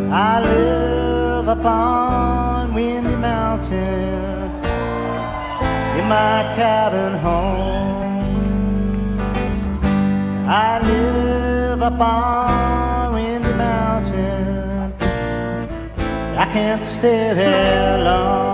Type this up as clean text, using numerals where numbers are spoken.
I live upon Windy Mountain in my cabin home. I live upon Windy Mountain. I can't stay there long.